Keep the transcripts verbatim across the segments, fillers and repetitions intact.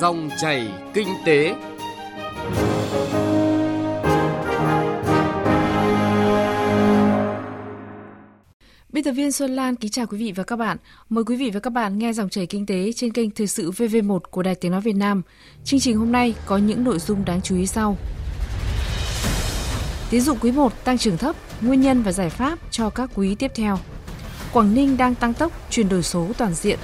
Dòng chảy kinh tế. Biên tập viên Xuân Lan kính chào quý vị và các bạn. Mời quý vị và các bạn nghe Dòng chảy kinh tế trên kênh Thời sự vê vê một của Đài Tiếng nói Việt Nam. Chương trình hôm nay có những nội dung đáng chú ý sau. Tín dụng quý một tăng trưởng thấp, nguyên nhân và giải pháp cho các quý tiếp theo. Quảng Ninh đang tăng tốc chuyển đổi số toàn diện.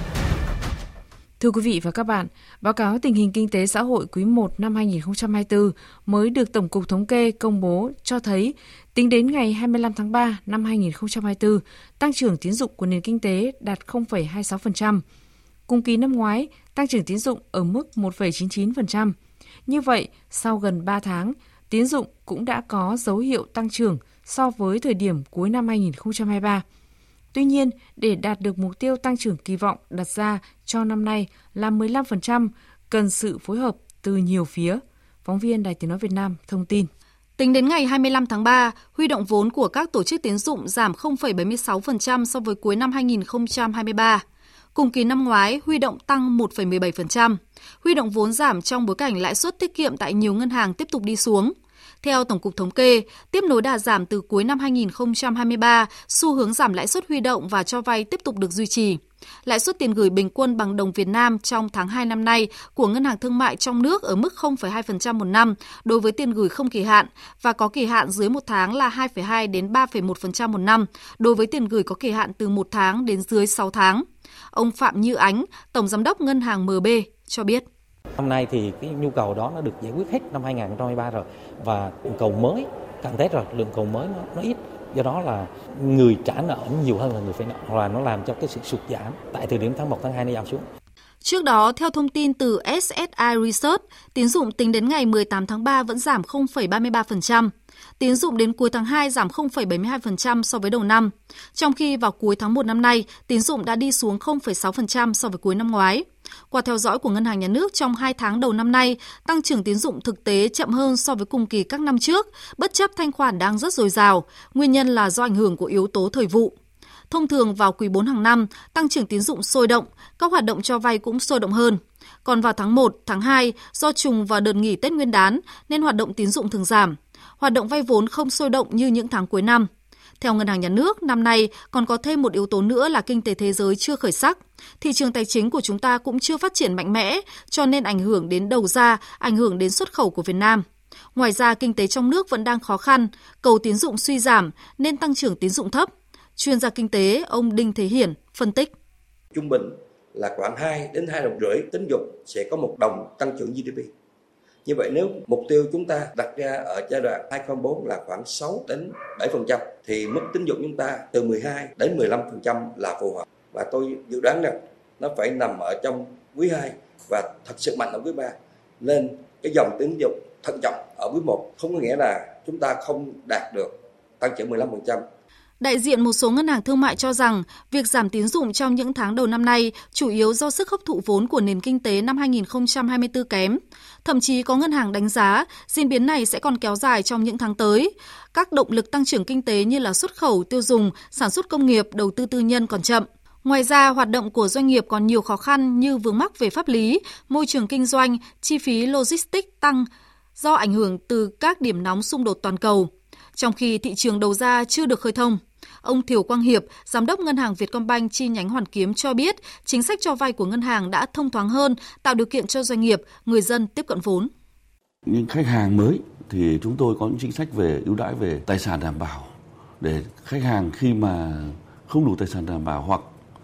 Thưa quý vị và các bạn, báo cáo tình hình kinh tế xã hội quý một năm hai không hai tư mới được Tổng cục Thống kê công bố cho thấy tính đến ngày hai mươi lăm tháng ba năm hai không hai tư, tăng trưởng tín dụng của nền kinh tế đạt không phẩy hai mươi sáu phần trăm. Cùng kỳ năm ngoái, tăng trưởng tín dụng ở mức một phẩy chín mươi chín phần trăm. Như vậy, sau gần ba tháng, tín dụng cũng đã có dấu hiệu tăng trưởng so với thời điểm cuối năm hai không hai ba. Tuy nhiên, để đạt được mục tiêu tăng trưởng kỳ vọng đặt ra cho năm nay là mười lăm phần trăm, cần sự phối hợp từ nhiều phía. Phóng viên Đài Tiếng nói Việt Nam thông tin. Tính đến ngày hai mươi lăm tháng ba, huy động vốn của các tổ chức tín dụng giảm không phẩy bảy mươi sáu phần trăm so với cuối năm hai không hai ba. Cùng kỳ năm ngoái, huy động tăng một phẩy mười bảy phần trăm. Huy động vốn giảm trong bối cảnh lãi suất tiết kiệm tại nhiều ngân hàng tiếp tục đi xuống. Theo Tổng cục Thống kê, tiếp nối đà giảm từ cuối năm hai không hai ba, xu hướng giảm lãi suất huy động và cho vay tiếp tục được duy trì. Lãi suất tiền gửi bình quân bằng đồng Việt Nam trong tháng hai năm nay của Ngân hàng Thương mại trong nước ở mức không phẩy hai phần trăm một năm đối với tiền gửi không kỳ hạn và có kỳ hạn dưới một tháng là hai phẩy hai đến ba phẩy một phần trăm một năm đối với tiền gửi có kỳ hạn từ một tháng đến dưới sáu tháng. Ông Phạm Như Ánh, Tổng Giám đốc Ngân hàng em bê cho biết. Năm nay thì cái nhu cầu đó nó được giải quyết hết năm hai không hai ba rồi, và nhu cầu mới cận Tết rồi, lượng cầu mới nó, nó ít. Do đó là người trả nợ nhiều hơn là người phải nợ, hoặc là nó làm cho cái sự sụt giảm tại thời điểm tháng một, tháng hai nó giảm xuống. Trước đó, theo thông tin từ ét ét i Research, tín dụng tính đến ngày mười tám tháng ba vẫn giảm không phẩy ba mươi ba phần trăm. Tín dụng đến cuối tháng hai giảm không phẩy bảy mươi hai phần trăm so với đầu năm. Trong khi vào cuối tháng một năm nay, tín dụng đã đi xuống không phẩy sáu phần trăm so với cuối năm ngoái. Qua theo dõi của Ngân hàng Nhà nước trong hai tháng đầu năm nay, tăng trưởng tín dụng thực tế chậm hơn so với cùng kỳ các năm trước, bất chấp thanh khoản đang rất dồi dào. Nguyên nhân là do ảnh hưởng của yếu tố thời vụ. Thông thường vào quý bốn hàng năm, tăng trưởng tín dụng sôi động, các hoạt động cho vay cũng sôi động hơn. Còn vào tháng một, tháng hai, do trùng vào đợt nghỉ Tết Nguyên đán nên hoạt động tín dụng thường giảm. Hoạt động vay vốn không sôi động như những tháng cuối năm. Theo Ngân hàng Nhà nước, năm nay còn có thêm một yếu tố nữa là kinh tế thế giới chưa khởi sắc. Thị trường tài chính của chúng ta cũng chưa phát triển mạnh mẽ, cho nên ảnh hưởng đến đầu ra, ảnh hưởng đến xuất khẩu của Việt Nam. Ngoài ra, kinh tế trong nước vẫn đang khó khăn, cầu tín dụng suy giảm nên tăng trưởng tín dụng thấp. Chuyên gia kinh tế ông Đinh Thế Hiển phân tích. Trung bình là khoảng hai đến hai đồng rưỡi tín dụng sẽ có một đồng tăng trưởng giê đê pê. Như vậy nếu mục tiêu chúng ta đặt ra ở giai đoạn hai không bốn là khoảng sáu đến bảy phần trăm thì mức tín dụng chúng ta từ mười hai đến mười lăm phần trăm là phù hợp. Và tôi dự đoán rằng nó phải nằm ở trong quý hai và thật sự mạnh ở quý ba. Nên cái dòng tín dụng thận trọng ở quý một không có nghĩa là chúng ta không đạt được tăng trưởng mười lăm phần trăm. Đại diện một số ngân hàng thương mại cho rằng việc giảm tín dụng trong những tháng đầu năm nay chủ yếu do sức hấp thụ vốn của nền kinh tế năm hai không hai tư kém. Thậm chí có ngân hàng đánh giá diễn biến này sẽ còn kéo dài trong những tháng tới. Các động lực tăng trưởng kinh tế như là xuất khẩu, tiêu dùng, sản xuất công nghiệp, đầu tư tư nhân còn chậm. Ngoài ra, hoạt động của doanh nghiệp còn nhiều khó khăn như vướng mắc về pháp lý, môi trường kinh doanh, chi phí logistics tăng do ảnh hưởng từ các điểm nóng xung đột toàn cầu. Trong khi thị trường đầu ra chưa được khơi thông. Ông Thiều Quang Hiệp, Giám đốc Ngân hàng Vietcombank chi nhánh Hoàn Kiếm cho biết chính sách cho vay của ngân hàng đã thông thoáng hơn, tạo điều kiện cho doanh nghiệp, người dân tiếp cận vốn. Những khách hàng mới thì chúng tôi có những chính sách về ưu đãi về tài sản đảm bảo để khách hàng khi mà không đủ tài sản đảm bảo hoặc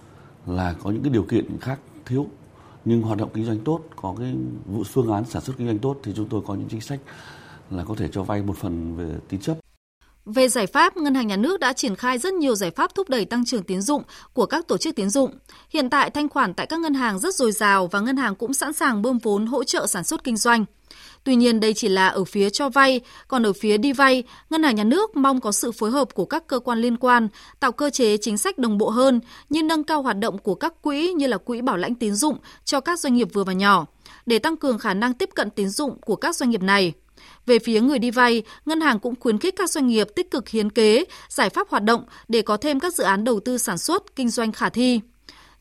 là có những cái điều kiện khác thiếu nhưng hoạt động kinh doanh tốt, có cái phương án sản xuất kinh doanh tốt thì chúng tôi có những chính sách là có thể cho vay một phần về tín chấp. Về giải pháp, Ngân hàng Nhà nước đã triển khai rất nhiều giải pháp thúc đẩy tăng trưởng tín dụng của các tổ chức tín dụng. Hiện tại, thanh khoản tại các ngân hàng rất dồi dào và ngân hàng cũng sẵn sàng bơm vốn hỗ trợ sản xuất kinh doanh. Tuy nhiên, đây chỉ là ở phía cho vay, còn ở phía đi vay, Ngân hàng Nhà nước mong có sự phối hợp của các cơ quan liên quan, tạo cơ chế chính sách đồng bộ hơn như nâng cao hoạt động của các quỹ như là quỹ bảo lãnh tín dụng cho các doanh nghiệp vừa và nhỏ, để tăng cường khả năng tiếp cận tín dụng của các doanh nghiệp này. Về phía người đi vay, ngân hàng cũng khuyến khích các doanh nghiệp tích cực hiến kế, giải pháp hoạt động để có thêm các dự án đầu tư sản xuất, kinh doanh khả thi.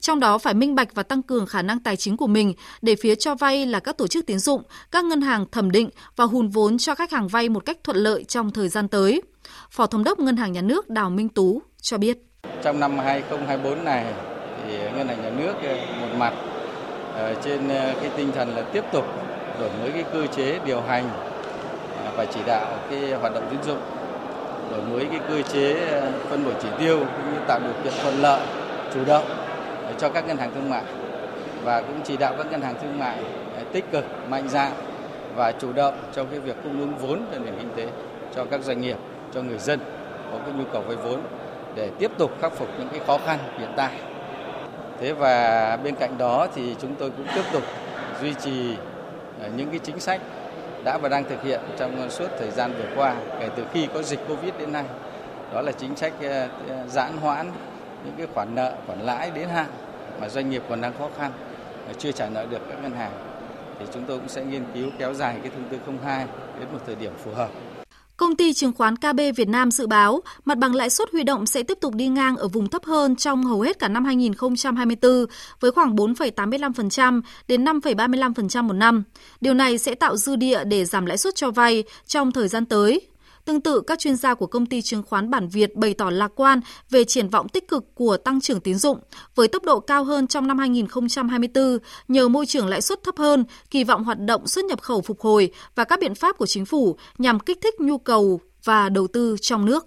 Trong đó phải minh bạch và tăng cường khả năng tài chính của mình để phía cho vay là các tổ chức tín dụng, các ngân hàng thẩm định và hùn vốn cho khách hàng vay một cách thuận lợi trong thời gian tới. Phó Thống đốc Ngân hàng Nhà nước Đào Minh Tú cho biết. Trong năm hai không hai tư này, thì Ngân hàng Nhà nước một mặt trên cái tinh thần là tiếp tục đổi mới cái cơ chế điều hành và chỉ đạo cái hoạt động tín dụng, đổi mới cái cơ chế phân bổ chỉ tiêu cũng như tạo điều kiện thuận lợi, chủ động cho các ngân hàng thương mại, và cũng chỉ đạo các ngân hàng thương mại tích cực, mạnh dạn và chủ động trong cái việc cung ứng vốn cho nền kinh tế, cho các doanh nghiệp, cho người dân có cái nhu cầu vay vốn để tiếp tục khắc phục những cái khó khăn hiện tại. Thế và bên cạnh đó thì chúng tôi cũng tiếp tục duy trì những cái chính sách đã và đang thực hiện trong suốt thời gian vừa qua kể từ khi có dịch Covid đến nay. Đó là chính sách giãn hoãn những cái khoản nợ, khoản lãi đến hạn mà doanh nghiệp còn đang khó khăn, chưa trả nợ được các ngân hàng. Thì chúng tôi cũng sẽ nghiên cứu kéo dài cái thông tư không hai đến một thời điểm phù hợp. Công ty chứng khoán ca bê Việt Nam dự báo mặt bằng lãi suất huy động sẽ tiếp tục đi ngang ở vùng thấp hơn trong hầu hết cả năm hai không hai tư với khoảng bốn phẩy tám mươi lăm phần trăm đến năm phẩy ba mươi lăm phần trăm một năm. Điều này sẽ tạo dư địa để giảm lãi suất cho vay trong thời gian tới. Tương tự, các chuyên gia của công ty chứng khoán Bản Việt bày tỏ lạc quan về triển vọng tích cực của tăng trưởng tín dụng với tốc độ cao hơn trong năm hai không hai tư nhờ môi trường lãi suất thấp hơn, kỳ vọng hoạt động xuất nhập khẩu phục hồi và các biện pháp của chính phủ nhằm kích thích nhu cầu và đầu tư trong nước.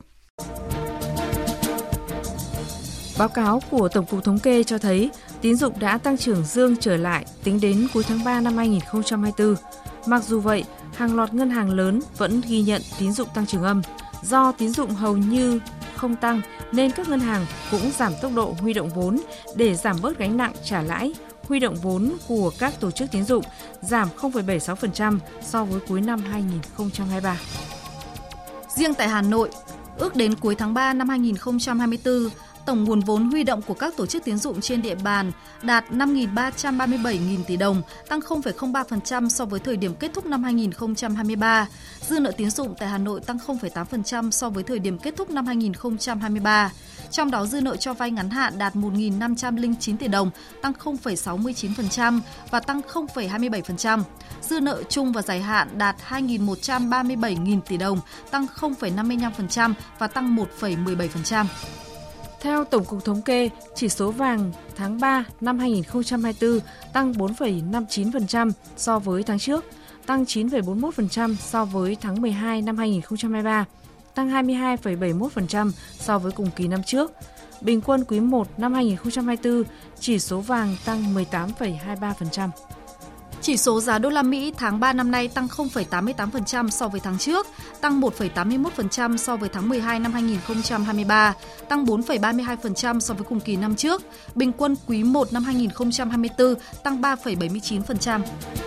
Báo cáo của Tổng cục Thống kê cho thấy tín dụng đã tăng trưởng dương trở lại tính đến cuối tháng ba năm hai không hai tư. Mặc dù vậy, hàng loạt ngân hàng lớn vẫn ghi nhận tín dụng tăng trưởng âm. Do tín dụng hầu như không tăng nên các ngân hàng cũng giảm tốc độ huy động vốn để giảm bớt gánh nặng trả lãi. Huy động vốn của các tổ chức tín dụng giảm không phẩy bảy mươi sáu phần trăm so với cuối năm hai không hai ba. Riêng tại Hà Nội, ước đến cuối tháng ba năm hai không hai tư, tổng nguồn vốn huy động của các tổ chức tín dụng trên địa bàn đạt năm nghìn ba trăm ba mươi bảy nghìn tỷ đồng, tăng không phẩy không ba phần trăm so với thời điểm kết thúc năm hai không hai ba. Dư nợ tín dụng tại Hà Nội tăng không phẩy tám phần trăm so với thời điểm kết thúc năm hai không hai ba. Trong đó dư nợ cho vay ngắn hạn đạt một nghìn năm trăm lẻ chín tỷ đồng, tăng không phẩy sáu mươi chín phần trăm và tăng không phẩy hai mươi bảy phần trăm. Dư nợ chung và dài hạn đạt hai nghìn một trăm ba mươi bảy nghìn tỷ đồng, tăng không phẩy năm mươi lăm phần trăm và tăng một phẩy mười bảy phần trăm. Theo Tổng cục Thống kê, chỉ số vàng tháng ba năm hai không hai tư tăng bốn phẩy năm mươi chín phần trăm so với tháng trước, tăng chín phẩy bốn mươi mốt phần trăm so với tháng mười hai năm hai không hai ba, tăng hai mươi hai phẩy bảy mươi mốt phần trăm so với cùng kỳ năm trước. Bình quân quý một năm hai không hai tư, chỉ số vàng tăng mười tám phẩy hai mươi ba phần trăm. Chỉ số giá đô la Mỹ tháng ba năm nay tăng không phẩy tám mươi tám phần trăm so với tháng trước, tăng một phẩy tám mươi mốt phần trăm so với tháng mười hai năm hai không hai ba, tăng bốn phẩy ba mươi hai phần trăm so với cùng kỳ năm trước. Bình quân quý một năm hai không hai tư tăng ba phẩy bảy mươi chín phần trăm.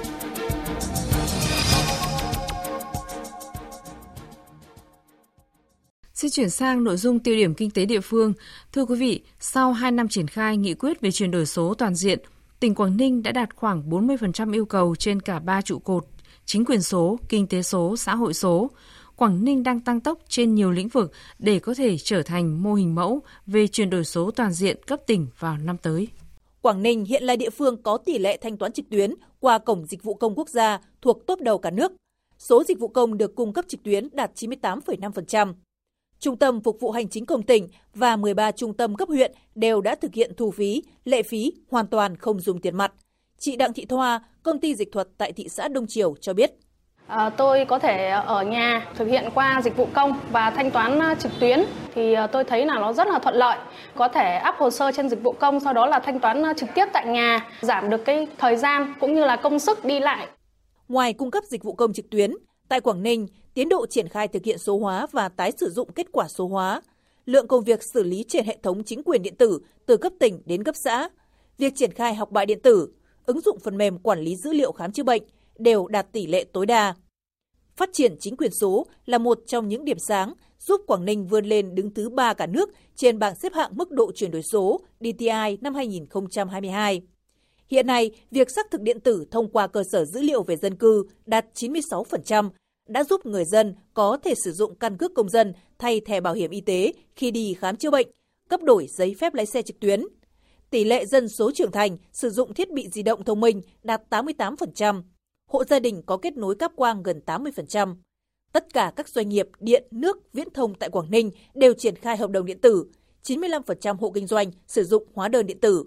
Xin chuyển sang nội dung tiêu điểm kinh tế địa phương. Thưa quý vị, sau hai năm triển khai nghị quyết về chuyển đổi số toàn diện, tỉnh Quảng Ninh đã đạt khoảng bốn mươi phần trăm yêu cầu trên cả ba trụ cột: chính quyền số, kinh tế số, xã hội số. Quảng Ninh đang tăng tốc trên nhiều lĩnh vực để có thể trở thành mô hình mẫu về chuyển đổi số toàn diện cấp tỉnh vào năm tới. Quảng Ninh hiện là địa phương có tỷ lệ thanh toán trực tuyến qua Cổng Dịch vụ Công Quốc gia thuộc top đầu cả nước. Số dịch vụ công được cung cấp trực tuyến đạt chín mươi tám phẩy năm phần trăm. Trung tâm Phục vụ Hành chính Công tỉnh và mười ba trung tâm cấp huyện đều đã thực hiện thu phí, lệ phí hoàn toàn không dùng tiền mặt. Chị Đặng Thị Thoa, công ty dịch thuật tại thị xã Đông Triều cho biết. À, tôi có thể ở nhà thực hiện qua dịch vụ công và thanh toán trực tuyến thì tôi thấy là nó rất là thuận lợi. Có thể up hồ sơ trên dịch vụ công, sau đó là thanh toán trực tiếp tại nhà, giảm được cái thời gian cũng như là công sức đi lại. Ngoài cung cấp dịch vụ công trực tuyến, tại Quảng Ninh, tiến độ triển khai thực hiện số hóa và tái sử dụng kết quả số hóa, lượng công việc xử lý trên hệ thống chính quyền điện tử từ cấp tỉnh đến cấp xã, việc triển khai học bạ điện tử, ứng dụng phần mềm quản lý dữ liệu khám chữa bệnh đều đạt tỷ lệ tối đa. Phát triển chính quyền số là một trong những điểm sáng giúp Quảng Ninh vươn lên đứng thứ ba cả nước trên bảng xếp hạng mức độ chuyển đổi số đê tê i năm hai không hai hai. Hiện nay, việc xác thực điện tử thông qua cơ sở dữ liệu về dân cư đạt chín mươi sáu phần trăm, đã giúp người dân có thể sử dụng căn cước công dân thay thẻ bảo hiểm y tế khi đi khám chữa bệnh, cấp đổi giấy phép lái xe trực tuyến. Tỷ lệ dân số trưởng thành sử dụng thiết bị di động thông minh đạt tám mươi tám phần trăm. Hộ gia đình có kết nối cáp quang gần tám mươi phần trăm. Tất cả các doanh nghiệp điện, nước, viễn thông tại Quảng Ninh đều triển khai hợp đồng điện tử. chín mươi lăm phần trăm hộ kinh doanh sử dụng hóa đơn điện tử.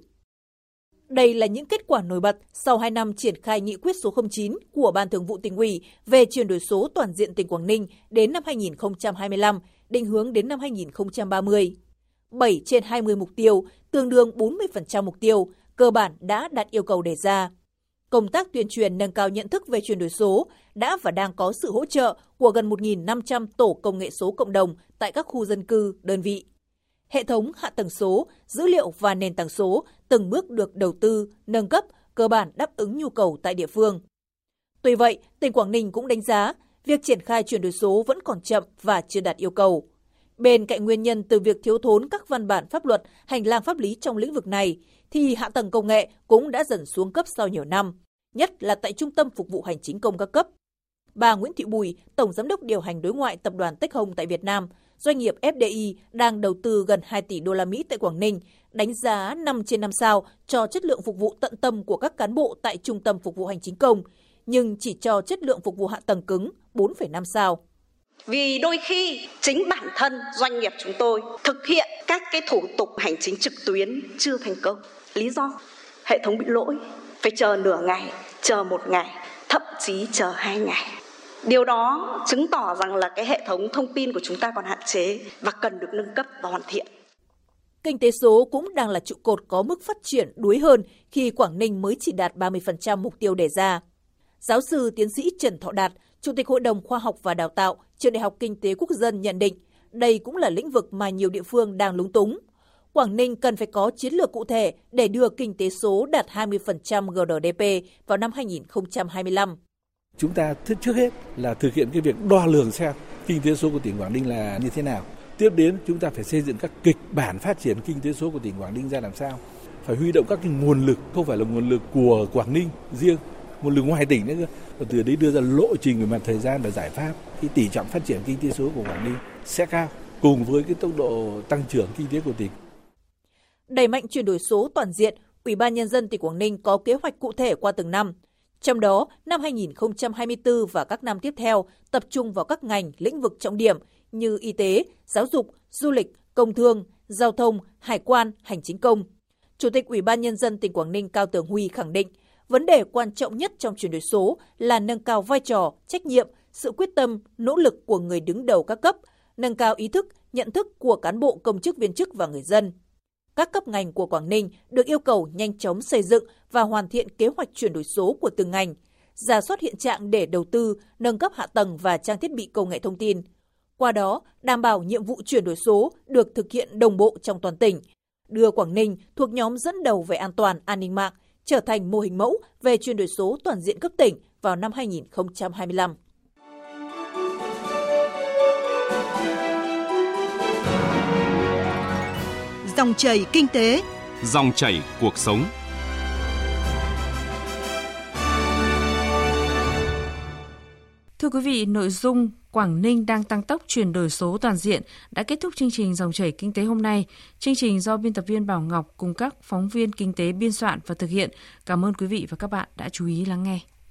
Đây là những kết quả nổi bật sau hai năm triển khai nghị quyết số không chín của Ban Thường vụ Tỉnh ủy về chuyển đổi số toàn diện tỉnh Quảng Ninh đến năm hai nghìn không trăm hai mươi lăm, định hướng đến năm hai nghìn không trăm ba mươi. bảy trên hai mươi mục tiêu, tương đương bốn mươi phần trăm mục tiêu, cơ bản đã đạt yêu cầu đề ra. Công tác tuyên truyền nâng cao nhận thức về chuyển đổi số đã và đang có sự hỗ trợ của gần một nghìn năm trăm tổ công nghệ số cộng đồng tại các khu dân cư, đơn vị. Hệ thống hạ tầng số, dữ liệu và nền tảng số từng bước được đầu tư, nâng cấp, cơ bản đáp ứng nhu cầu tại địa phương. Tuy vậy, tỉnh Quảng Ninh cũng đánh giá việc triển khai chuyển đổi số vẫn còn chậm và chưa đạt yêu cầu. Bên cạnh nguyên nhân từ việc thiếu thốn các văn bản pháp luật, hành lang pháp lý trong lĩnh vực này, thì hạ tầng công nghệ cũng đã dần xuống cấp sau nhiều năm, nhất là tại Trung tâm Phục vụ Hành chính công các cấp. Bà Nguyễn Thị Bùi, Tổng Giám đốc điều hành đối ngoại Tập đoàn Tech Home tại Việt Nam, doanh nghiệp ép đê i đang đầu tư gần hai tỷ đô la Mỹ tại Quảng Ninh, đánh giá năm trên năm sao cho chất lượng phục vụ tận tâm của các cán bộ tại Trung tâm Phục vụ Hành chính công, nhưng chỉ cho chất lượng phục vụ hạ tầng cứng bốn phẩy năm sao. Vì đôi khi chính bản thân doanh nghiệp chúng tôi thực hiện các cái thủ tục hành chính trực tuyến chưa thành công. Lý do hệ thống bị lỗi, phải chờ nửa ngày, chờ một ngày, thậm chí chờ hai ngày. Điều đó chứng tỏ rằng là cái hệ thống thông tin của chúng ta còn hạn chế và cần được nâng cấp và hoàn thiện. Kinh tế số cũng đang là trụ cột có mức phát triển đuối hơn khi Quảng Ninh mới chỉ đạt ba mươi phần trăm mục tiêu đề ra. Giáo sư tiến sĩ Trần Thọ Đạt, Chủ tịch Hội đồng Khoa học và Đào tạo, Trường Đại học Kinh tế Quốc dân nhận định, đây cũng là lĩnh vực mà nhiều địa phương đang lúng túng. Quảng Ninh cần phải có chiến lược cụ thể để đưa kinh tế số đạt hai mươi phần trăm giê đê pê vào năm hai nghìn không trăm hai mươi lăm. Chúng ta trước hết là thực hiện cái việc đo lường xem kinh tế số của tỉnh Quảng Ninh là như thế nào. Tiếp đến chúng ta phải xây dựng các kịch bản phát triển kinh tế số của tỉnh Quảng Ninh ra làm sao. Phải huy động các cái nguồn lực, không phải là nguồn lực của Quảng Ninh riêng, nguồn lực ngoài tỉnh nữa cơ. Và từ đấy đưa ra lộ trình về mặt thời gian và giải pháp. Cái tỷ trọng phát triển kinh tế số của Quảng Ninh sẽ cao cùng với cái tốc độ tăng trưởng kinh tế của tỉnh. Đẩy mạnh chuyển đổi số toàn diện, Ủy ban Nhân dân tỉnh Quảng Ninh có kế hoạch cụ thể qua từng năm. Trong đó, năm hai nghìn không trăm hai mươi tư và các năm tiếp theo tập trung vào các ngành, lĩnh vực trọng điểm như y tế, giáo dục, du lịch, công thương, giao thông, hải quan, hành chính công. Chủ tịch Ủy ban Nhân dân tỉnh Quảng Ninh Cao Tường Huy khẳng định, vấn đề quan trọng nhất trong chuyển đổi số là nâng cao vai trò, trách nhiệm, sự quyết tâm, nỗ lực của người đứng đầu các cấp, nâng cao ý thức, nhận thức của cán bộ công chức viên chức và người dân. Các cấp ngành của Quảng Ninh được yêu cầu nhanh chóng xây dựng và hoàn thiện kế hoạch chuyển đổi số của từng ngành, rà soát hiện trạng để đầu tư, nâng cấp hạ tầng và trang thiết bị công nghệ thông tin. Qua đó, đảm bảo nhiệm vụ chuyển đổi số được thực hiện đồng bộ trong toàn tỉnh, đưa Quảng Ninh thuộc nhóm dẫn đầu về an toàn, an ninh mạng, trở thành mô hình mẫu về chuyển đổi số toàn diện cấp tỉnh vào năm hai nghìn không trăm hai mươi lăm. Dòng chảy kinh tế, dòng chảy cuộc sống. Thưa quý vị, nội dung Quảng Ninh đang tăng tốc chuyển đổi số toàn diện đã kết thúc chương trình Dòng chảy kinh tế hôm nay. Chương trình do biên tập viên Bảo Ngọc cùng các phóng viên kinh tế biên soạn và thực hiện. Cảm ơn quý vị và các bạn đã chú ý lắng nghe.